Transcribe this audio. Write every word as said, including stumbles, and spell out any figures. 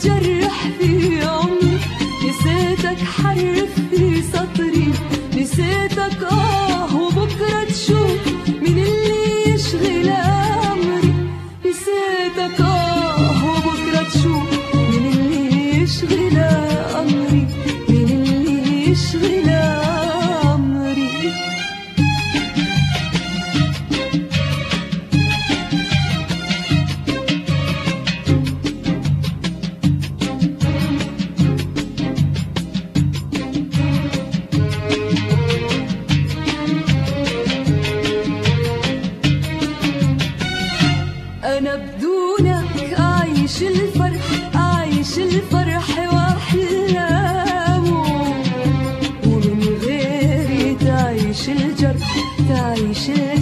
تجرح في عمري، نسيتك حرف في سطري، نسيتك آه وبكرة تشوف من اللي يشغل أمري، نسيتك آه وبكرة تشوف من اللي يشغل أمري، من اللي يشغل أمري. أنا بدونك أعيش الفرح، أعيش الفرح وأحلامه، ومن غيري تعيش الجرح، تعيش الجرح